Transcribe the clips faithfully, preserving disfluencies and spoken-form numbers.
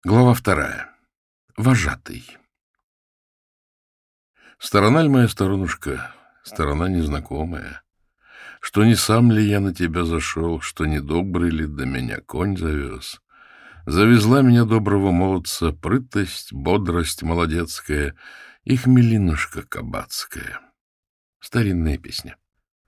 Глава вторая. Вожатый. Сторона ль моя сторонушка, сторона незнакомая, что не сам ли я на тебя зашел, что не добрый ли до меня конь завез. Завезла меня доброго молодца прытость, бодрость молодецкая и хмелинушка кабацкая. Старинная песня.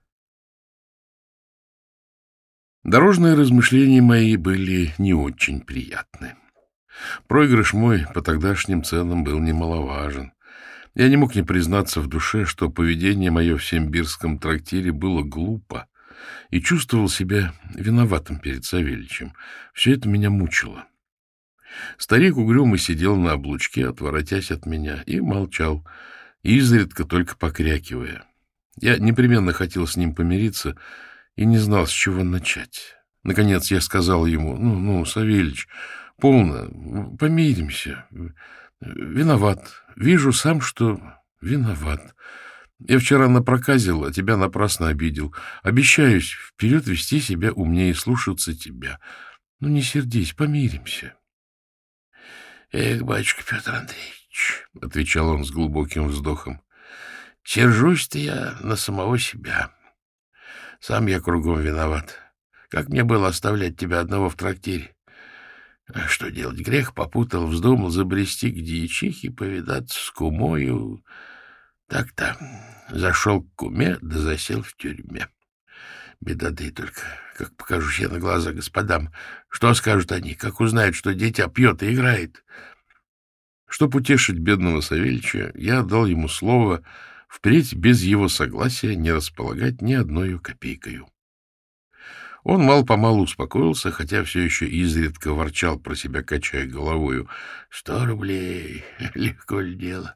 Дорожные размышления мои были не очень приятны. Проигрыш мой по тогдашним ценам был немаловажен. Я не мог не признаться в душе, что поведение мое в Симбирском трактире было глупо, и чувствовал себя виноватым перед Савельичем. Все это меня мучило. Старик угрюмо сидел на облучке, отворотясь от меня, и молчал, изредка только покрякивая. Я непременно хотел с ним помириться и не знал, с чего начать. Наконец я сказал ему: «Ну, ну, Савельич, полно, помиримся. Виноват. Вижу сам, что виноват. Я вчера напроказил, а тебя напрасно обидел. Обещаюсь вперед вести себя умнее и слушаться тебя. Ну, не сердись, помиримся». — Эх, батюшка Петр Андреевич, — отвечал он с глубоким вздохом, — сержусь-то я на самого себя. Сам я кругом виноват. Как мне было оставлять тебя одного в трактире? Что делать? Грех попутал, вздумал забрести к дьячихе, повидаться с кумою. Так-то зашел к куме, да засел в тюрьме. Беда да и только, как покажусь я на глаза господам. Что скажут они, как узнают, что дитя пьет и играет? Чтоб утешить бедного Савельича, я дал ему слово впредь без его согласия не располагать ни одной копейкою. Он мало-помалу успокоился, хотя все еще изредка ворчал про себя, качая головою. «Сто рублей! Легко ли дело?»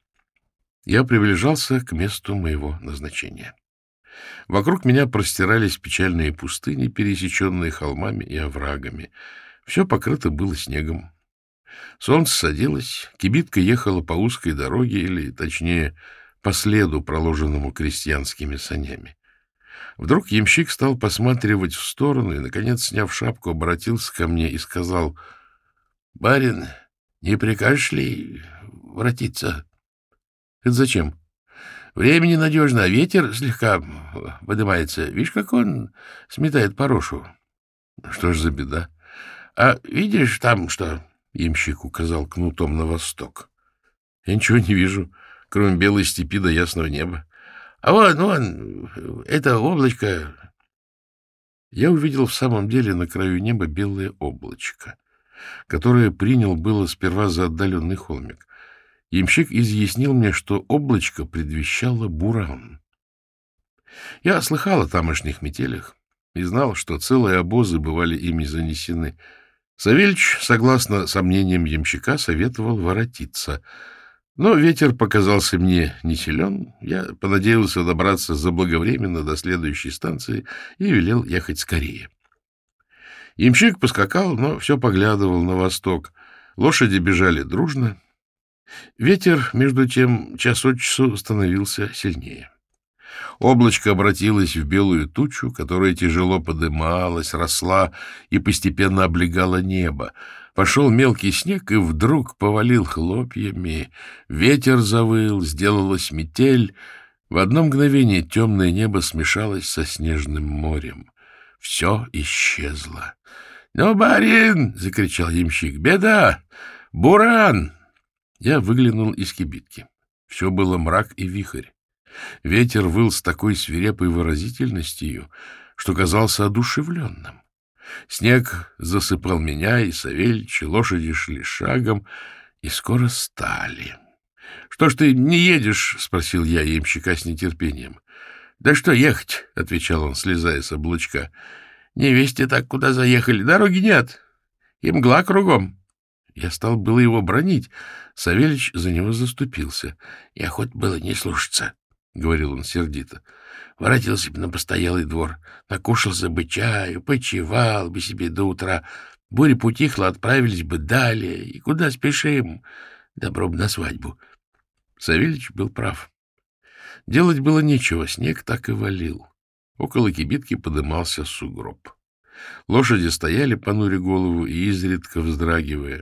Я приближался к месту моего назначения. Вокруг меня простирались печальные пустыни, пересеченные холмами и оврагами. Все покрыто было снегом. Солнце садилось, кибитка ехала по узкой дороге, или, точнее, по следу, проложенному крестьянскими санями. Вдруг ямщик стал посматривать в сторону и, наконец, сняв шапку, обратился ко мне и сказал: «Барин, не прикажешь ли воротиться?» «Это зачем?» «Время ненадежно, а ветер слегка поднимается. Видишь, как он сметает порошу?» «Что ж за беда?» «А видишь там что?» — ямщик указал кнутом на восток. «Я ничего не вижу, кроме белой степи до ясного неба». «А вон, вон, это облачко...» Я увидел в самом деле на краю неба белое облачко, которое принял было сперва за отдаленный холмик. Ямщик изъяснил мне, что облачко предвещало буран. Я слыхал о тамошних метелях и знал, что целые обозы бывали ими занесены. Савельич, согласно сомнениям ямщика, советовал воротиться. Но ветер показался мне не силен. Я понадеялся добраться заблаговременно до следующей станции и велел ехать скорее. Ямщик поскакал, но все поглядывал на восток. Лошади бежали дружно. Ветер, между тем, час от часу становился сильнее. Облачко обратилось в белую тучу, которая тяжело подымалась, росла и постепенно облегала небо. Пошел мелкий снег и вдруг повалил хлопьями. Ветер завыл, сделалась метель. В одно мгновение темное небо смешалось со снежным морем. Все исчезло. — Ну, барин! — закричал ямщик. — Беда! Буран! Я выглянул из кибитки. Все было мрак и вихрь. Ветер выл с такой свирепой выразительностью, что казался одушевленным. Снег засыпал меня и Савельича, лошади шли шагом и скоро стали. — Что ж ты не едешь? — спросил я ямщика с нетерпением. — Да что ехать? — отвечал он, слезая с облучка. — Не вести так, куда заехали. Дороги нет, и мгла кругом. Я стал было его бранить. Савельич за него заступился. — Я хоть было не слушаться, — говорил он сердито. Воротился бы на постоялый двор, накушался бы чаю, почевал бы себе до утра. Буря потихла, отправились бы далее. И куда спешим? Добро бы на свадьбу. Савельич был прав. Делать было нечего, снег так и валил. Около кибитки подымался сугроб. Лошади стояли, понуря голову и изредка вздрагивая.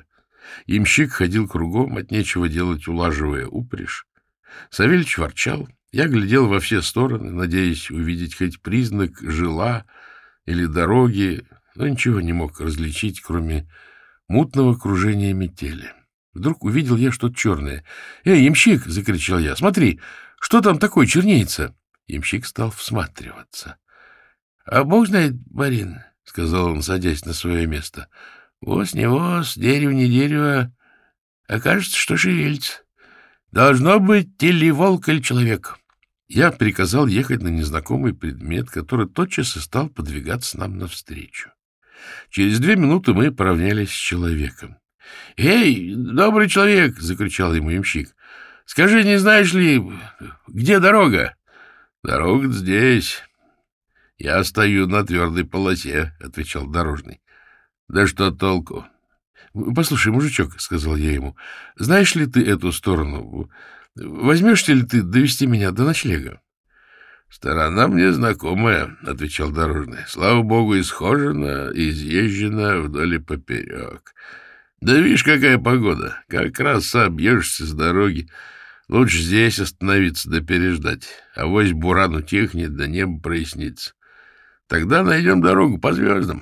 Ямщик ходил кругом, от нечего делать улаживая упряжь. Савельич ворчал. Я глядел во все стороны, надеясь увидеть хоть признак жила или дороги, но ничего не мог различить, кроме мутного кружения метели. Вдруг увидел я что-то черное. «Эй, ямщик!» — закричал я. «Смотри, что там такое чернеется?» Ямщик стал всматриваться. — А бог знает, барин, — сказал он, садясь на свое место. — Воз не воз, дерево не дерево, а кажется, что шевелится. Должно быть или волк, или человек. Я приказал ехать на незнакомый предмет, который тотчас и стал подвигаться нам навстречу. Через две минуты мы поравнялись с человеком. — Эй, добрый человек! — закричал ему ямщик. — Скажи, не знаешь ли, где дорога? — Дорога здесь. — Я стою на твердой полосе, — отвечал дорожный. — Да что толку? — Послушай, мужичок, — сказал я ему, — знаешь ли ты эту сторону? Возьмешься ли ты довести меня до ночлега? — Сторона мне знакомая, — отвечал дорожный. — Слава богу, исхожена, изъезжена вдоль и поперек. Да видишь, какая погода. Как раз собьешься с дороги. Лучше здесь остановиться да переждать. Авось буран утихнет, да небо прояснится. Тогда найдем дорогу по звездам.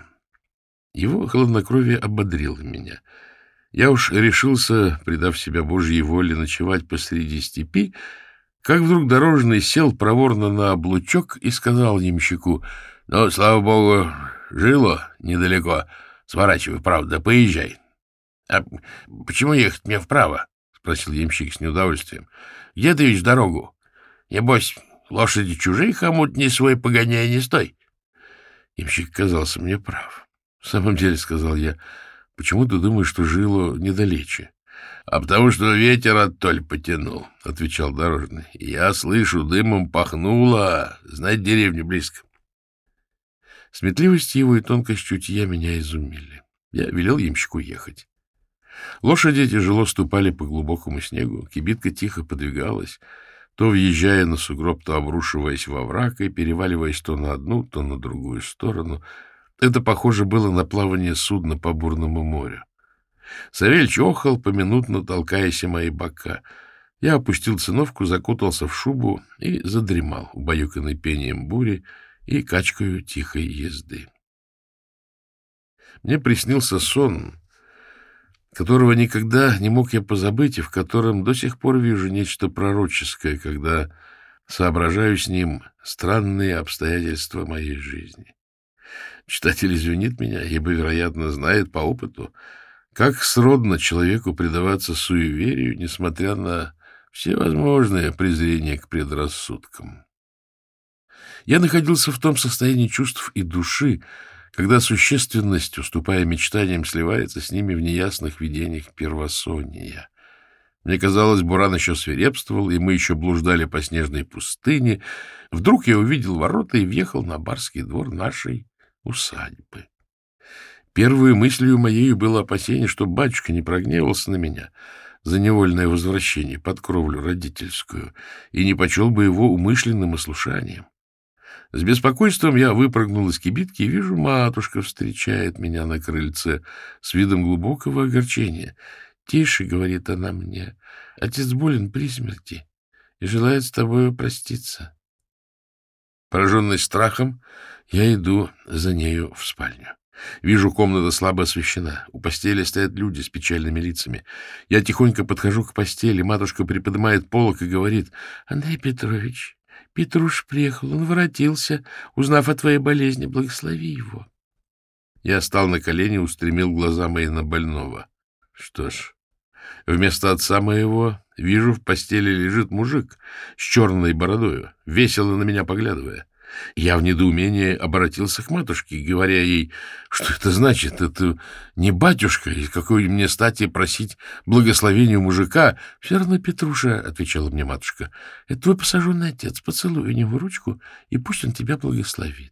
Его хладнокровие ободрило меня. Я уж решился, предав себя Божьей воле, ночевать посреди степи, как вдруг дорожный сел проворно на облучок и сказал ямщику: — Ну, слава богу, жило недалеко. Сворачивай вправо, да поезжай. — А почему ехать мне вправо? — спросил ямщик с неудовольствием. — Где ты видишь дорогу? Небось, лошади чужие хомут, не свой погоняй, не стой. Ямщик казался мне прав. — В самом деле, — сказал я, — почему ты думаешь, что жило недалече? — А потому что ветер оттоль потянул, — отвечал дорожный. — Я слышу, дымом пахнуло, знать, деревня близко. Сметливость его и тонкость чутья меня изумили. Я велел ямщику ехать. Лошади тяжело ступали по глубокому снегу, кибитка тихо подвигалась, то въезжая на сугроб, то обрушиваясь во враг и переваливаясь то на одну, то на другую сторону. Это похоже было на плавание судна по бурному морю. Савельич охал, поминутно толкаясь о мои бока. Я опустил циновку, закутался в шубу и задремал, убаюканный пением бури и качкою тихой езды. Мне приснился сон, которого никогда не мог я позабыть, и в котором до сих пор вижу нечто пророческое, когда соображаю с ним странные обстоятельства моей жизни. Читатель извинит меня, ибо, вероятно, знает по опыту, как сродно человеку предаваться суеверию, несмотря на всевозможное презрение к предрассудкам. Я находился в том состоянии чувств и души, когда существенность, уступая мечтаниям, сливается с ними в неясных видениях первосония. Мне казалось, буран еще свирепствовал, и мы еще блуждали по снежной пустыне. Вдруг я увидел ворота и въехал на барский двор нашей усадьбы. Первой мыслью моей было опасение, что батюшка не прогневался на меня за невольное возвращение под кровлю родительскую и не почел бы его умышленным ослушанием. С беспокойством я выпрыгнул из кибитки и вижу, матушка встречает меня на крыльце с видом глубокого огорчения. — Тише, — говорит она мне, — отец болен при смерти и желает с тобою проститься. Пораженный страхом, я иду за нею в спальню. Вижу, комната слабо освещена. У постели стоят люди с печальными лицами. Я тихонько подхожу к постели. Матушка приподнимает полог и говорит: — Андрей Петрович, Петруш приехал, он воротился, узнав о твоей болезни, благослови его. Я стал на колени, устремил глаза мои на больного. Что ж, вместо отца моего вижу, в постели лежит мужик с черной бородою, весело на меня поглядывая. Я в недоумении обратился к матушке, говоря ей, что это значит, это не батюшка, и какой мне стати просить благословения у мужика. — Все равно, Петруша, — отвечала мне матушка, — это твой посаженный отец, поцелуй у него ручку, и пусть он тебя благословит.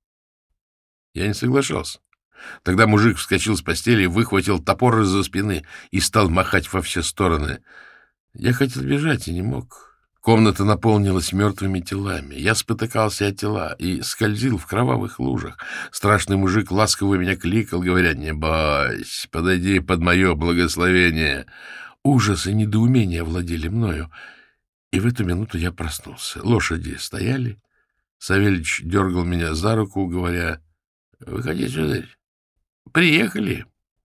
Я не соглашался. Тогда мужик вскочил с постели, выхватил топор из-за спины и стал махать во все стороны. Я хотел бежать и не мог. Комната наполнилась мертвыми телами. Я спотыкался о тела и скользил в кровавых лужах. Страшный мужик ласково меня кликал, говоря: «Не бойся, подойди под мое благословение». Ужас и недоумение владели мною. И в эту минуту я проснулся. Лошади стояли. Савельич дергал меня за руку, говоря: «Выходи, сударь, приехали».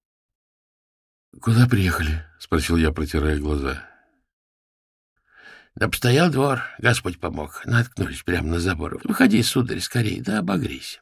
«Куда приехали?» — спросил я, протирая глаза. «Да постоял двор, Господь помог. Наткнулись прямо на забор. Выходи, сударь, скорей, да обогрейся».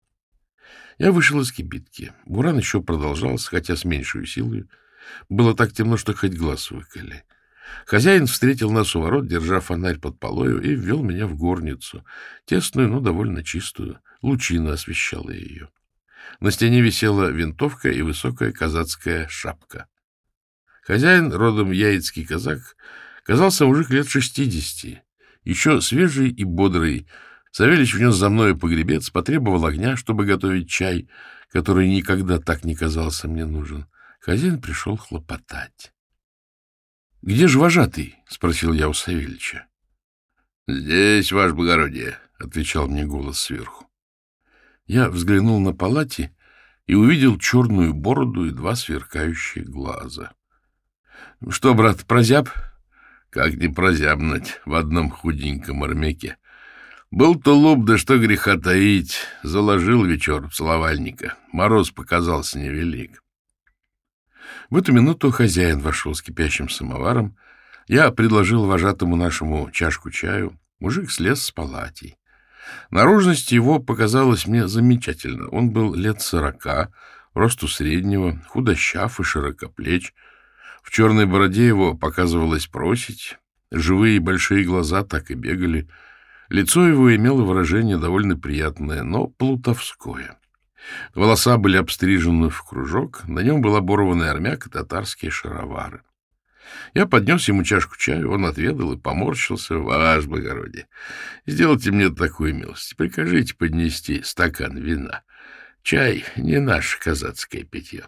Я вышел из кибитки. Буран еще продолжался, хотя с меньшей силой. Было так темно, что хоть глаз выколи. Хозяин встретил нас у ворот, держа фонарь под полою, и ввел меня в горницу. Тесную, но довольно чистую. Лучина освещала ее. На стене висела винтовка и высокая казацкая шапка. Хозяин, родом яицкий казак, казался мужик лет шестидесяти, еще свежий и бодрый. Савельич внес за мною погребец, потребовал огня, чтобы готовить чай, который никогда так не казался мне нужен. Хозяин пришел хлопотать. — Где же вожатый? — спросил я у Савельича. — Здесь, ваше благородие, — отвечал мне голос сверху. Я взглянул на палати и увидел черную бороду и два сверкающие глаза. — Что, брат, прозяб? — Как не прозябнуть в одном худеньком армяке. Был тулуп, да что греха таить, заложил вечер целовальника. Мороз показался невелик. В эту минуту хозяин вошел с кипящим самоваром. Я предложил вожатому нашему чашку чаю. Мужик слез с палатей. Наружность его показалась мне замечательно. Он был лет сорока, росту среднего, худощав и широкоплеч. В черной бороде его показывалась просить. Живые большие глаза так и бегали. Лицо его имело выражение довольно приятное, но плутовское. Волоса были обстрижены в кружок, на нем был оборванный армяк и татарские шаровары. Я поднес ему чашку чаю, он отведал и поморщился. — Ваше благородие, сделайте мне такую милость, прикажите поднести стакан вина. Чай — не наше казацкое питье.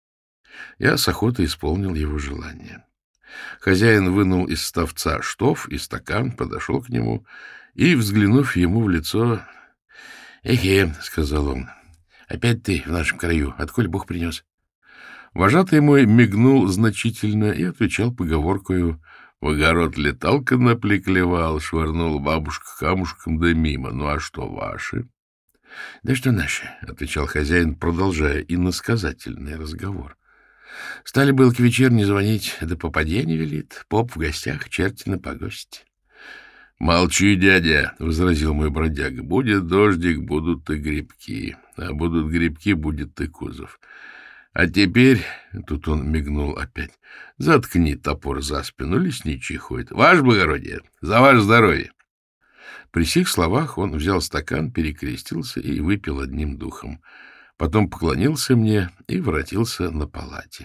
Я с охотой исполнил его желание. Хозяин вынул из ставца штоф и стакан, подошел к нему и, взглянув ему в лицо: — Эхе, — сказал он, — опять ты в нашем краю. Отколь Бог принес? Вожатый мой мигнул значительно и отвечал поговоркою: — В огород леталка наплеклевал, швырнул бабушка камушком да мимо. Ну а что ваши? — Да что наши, — отвечал хозяин, продолжая иносказательный разговор. — Стали было к вечерне звонить, да попадья не велит. Поп в гостях, черти на погости. — Молчи, дядя, — возразил мой бродяга. — Будет дождик, будут и грибки. А будут грибки, будет и кузов. А теперь, — тут он мигнул опять, — заткни топор за спину, лесничий ходит. Ваше благородие, за ваше здоровье. При сих словах он взял стакан, перекрестился и выпил одним духом. Потом поклонился мне и воротился на палате.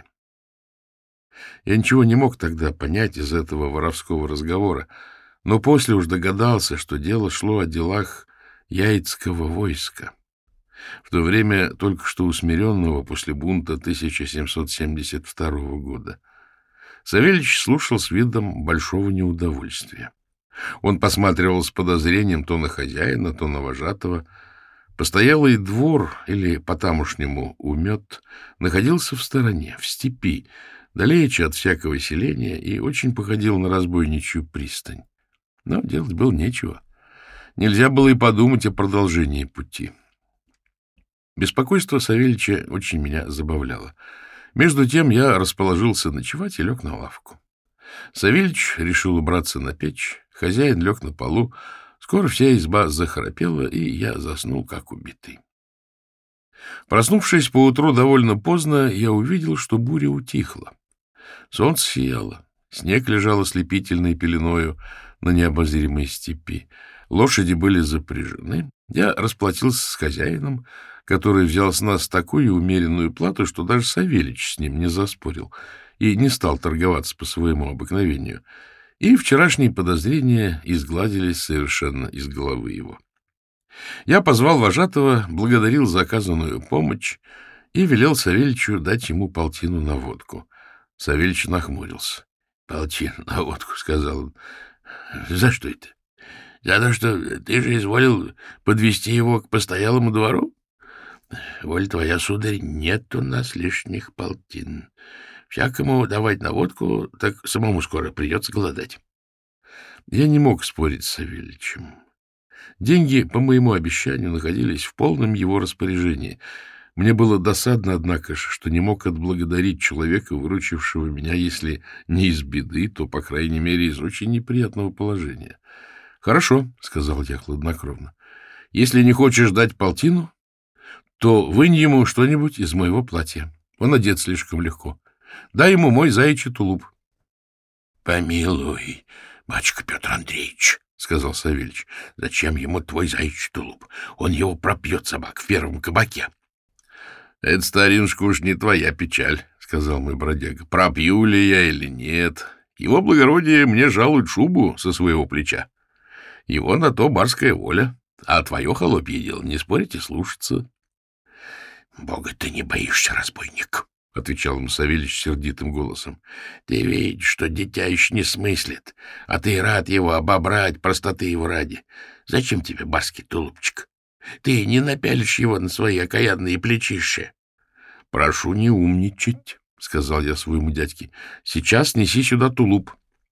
Я ничего не мог тогда понять из этого воровского разговора, но после уж догадался, что дело шло о делах яицкого войска, в то время только что усмиренного после бунта тысяча семьсот семьдесят второго года. Савельич слушал с видом большого неудовольствия. Он посматривал с подозрением то на хозяина, то на вожатого. Постоялый двор, или по-тамошнему умет, находился в стороне, в степи, далече от всякого селения, и очень походил на разбойничью пристань. Но делать было нечего. Нельзя было и подумать о продолжении пути. Беспокойство Савельича очень меня забавляло. Между тем я расположился ночевать и лег на лавку. Савельич решил убраться на печь, хозяин лег на полу. Скоро вся изба захрапела, и я заснул, как убитый. Проснувшись поутру довольно поздно, я увидел, что буря утихла. Солнце сияло, снег лежал ослепительной пеленою на необозримой степи. Лошади были запряжены. Я расплатился с хозяином, который взял с нас такую умеренную плату, что даже Савельич с ним не заспорил и не стал торговаться по своему обыкновению. И вчерашние подозрения изгладились совершенно из головы его. Я позвал вожатого, благодарил за оказанную помощь и велел Савельичу дать ему полтину на водку. Савельич нахмурился. — Полтину на водку, — сказал он. — За что это? За то, что ты же изволил подвести его к постоялому двору? Воля твоя, сударь, нет у нас лишних полтин. Всякому давать на водку, так самому скоро придется голодать. Я не мог спорить с Савельичем. Деньги, по моему обещанию, находились в полном его распоряжении. Мне было досадно, однако же, что не мог отблагодарить человека, выручившего меня, если не из беды, то, по крайней мере, из очень неприятного положения. — Хорошо, — сказал я хладнокровно. — Если не хочешь дать полтину, то вынь ему что-нибудь из моего платья. Он одет слишком легко. Дай ему мой заячий тулуп. — Помилуй, батюшка Петр Андреевич, — сказал Савельич, — зачем ему твой заячий тулуп? Он его пропьет, собак, в первом кабаке. — Это, старинушка, уж не твоя печаль, — сказал мой бродяга. — Пропью ли я или нет? Его благородие мне жалует шубу со своего плеча. Его на то барская воля, а твое холопье дело не спорить и слушаться. — Бога ты не боишься, разбойник, — отвечал ему Савельич сердитым голосом. — Ты видишь, что дитя еще не смыслит, а ты рад его обобрать, простоты его ради. Зачем тебе барский тулупчик? Ты не напялишь его на свои окаянные плечища. — Прошу не умничать, — сказал я своему дядьке. — Сейчас неси сюда тулуп.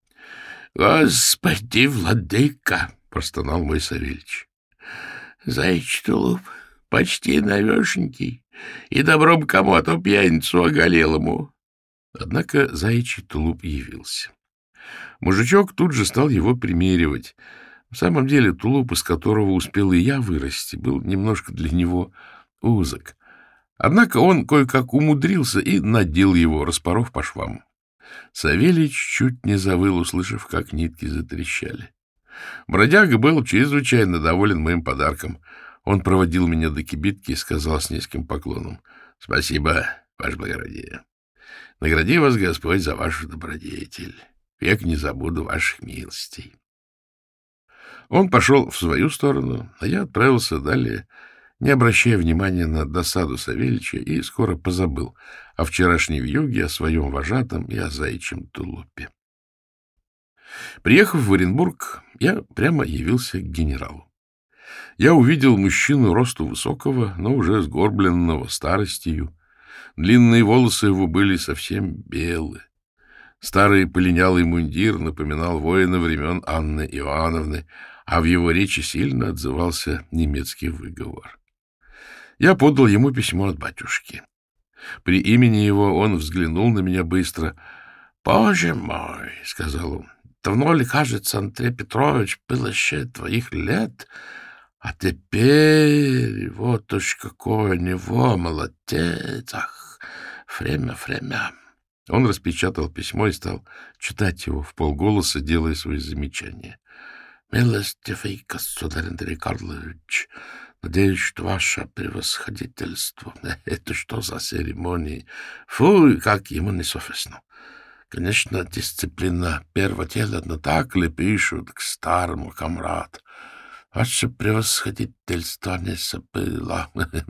— Господи, владыка! — простонал мой Савельич. — Заячий тулуп почти новешенький, и добро бы кому, а то пьяницу оголелому. Однако заячий тулуп явился. Мужичок тут же стал его примеривать. В самом деле тулуп, из которого успел и я вырасти, был немножко для него узок. Однако он кое-как умудрился и надел его, распоров по швам. Савельич чуть не завыл, услышав, как нитки затрещали. Бродяга был чрезвычайно доволен моим подарком. Он проводил меня до кибитки и сказал с низким поклоном: — Спасибо, ваше благородие. Награди вас Господь за вашу добродетель. Век не забуду ваших милостей. Он пошел в свою сторону, а я отправился далее, не обращая внимания на досаду Савельича, и скоро позабыл о вчерашней вьюге, о своем вожатом и о заячьем тулупе. Приехав в Оренбург, я прямо явился к генералу. Я увидел мужчину росту высокого, но уже сгорбленного старостью. Длинные волосы его были совсем белы. Старый полинялый мундир напоминал воина времен Анны Иоанновны, а в его речи сильно отзывался немецкий выговор. Я подал ему письмо от батюшки. При имени его он взглянул на меня быстро. — Боже мой, — сказал он, — давно ли, кажется, Андрей Петрович, было еще твоих лет, а теперь вот уж какой у него молодец, ах, время, время. Он распечатал письмо и стал читать его вполголоса, делая свои замечания. — Милостивый государь Андрей Карлович, надеюсь, что ваше превосходительство... Это что за церемонии? Фу, как ему несовестно. Конечно, дисциплина первого дела, но так ли пишут к старому комраду? Ваше превосходительство не забыло.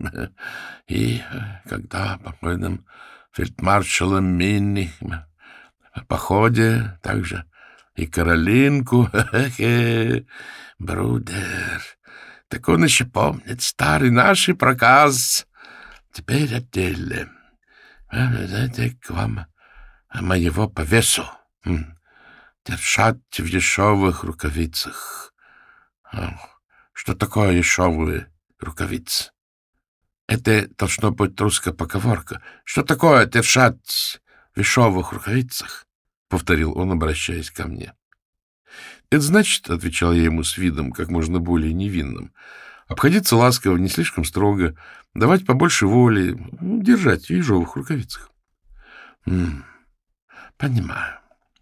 И когда покойным фельдмаршалом Минни в походе, также и Каролинку, хе-хе, брудер, так он еще помнит старый наш проказ. Теперь о деле. Знаете, к вам моего по весу держать в ешовых рукавицах. Что такое ешовые рукавицы? Это должно быть русская поговорка. Что такое держать в ешовых рукавицах? — повторил он, обращаясь ко мне. — Это значит, — отвечал я ему с видом как можно более невинным, — обходиться ласково, не слишком строго, давать побольше воли, держать в ежовых рукавицах. М — Понимаю.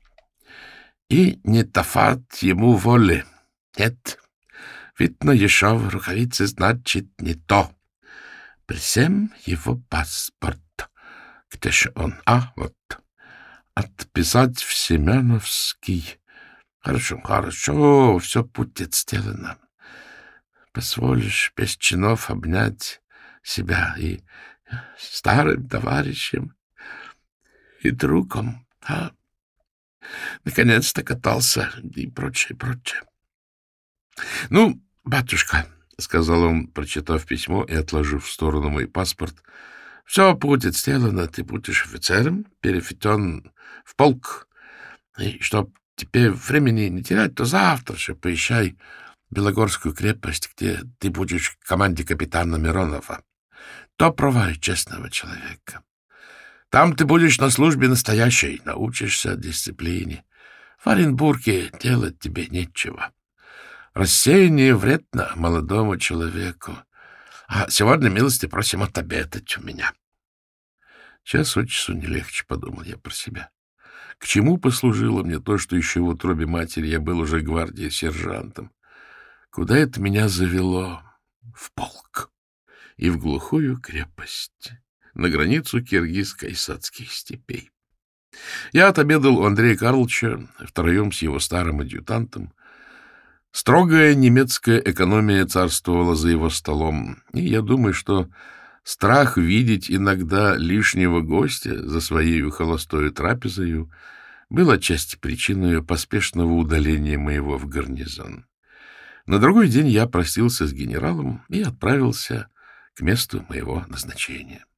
И не давать ему воли. Нет. Видно, ежовые рукавицы значит не то. При всем его паспорт. Где же он? А, вот. Отписать в Семеновский. Хорошо, хорошо, все будет сделано. Позволишь без чинов обнять себя и старым товарищем, и другом, а? наконец-то катался и прочее, прочее. — Ну, батюшка, — сказал он, прочитав письмо и отложив в сторону мой паспорт, — все будет сделано, ты будешь офицером, переведен в полк. И чтоб теперь времени не терять, то завтра же поезжай в Белогорскую крепость, где ты будешь в команде капитана Миронова, доброго и честного человека. Там ты будешь на службе настоящей, научишься дисциплине. В Оренбурге делать тебе нечего. Рассеяние вредно молодому человеку. А сегодня, милости просим отобедать у меня. Час от часу не легче, — подумал я про себя. К чему послужило мне то, что еще в утробе матери я был уже гвардии сержантом? Куда это меня завело? В полк и в глухую крепость, на границу киргизско-исадских степей. Я отобедал у Андрея Карловича втроем с его старым адъютантом. Строгая немецкая экономия царствовала за его столом, и я думаю, что страх видеть иногда лишнего гостя за своей холостою трапезою был отчасти причиной поспешного удаления моего в гарнизон. На другой день я простился с генералом и отправился к месту моего назначения.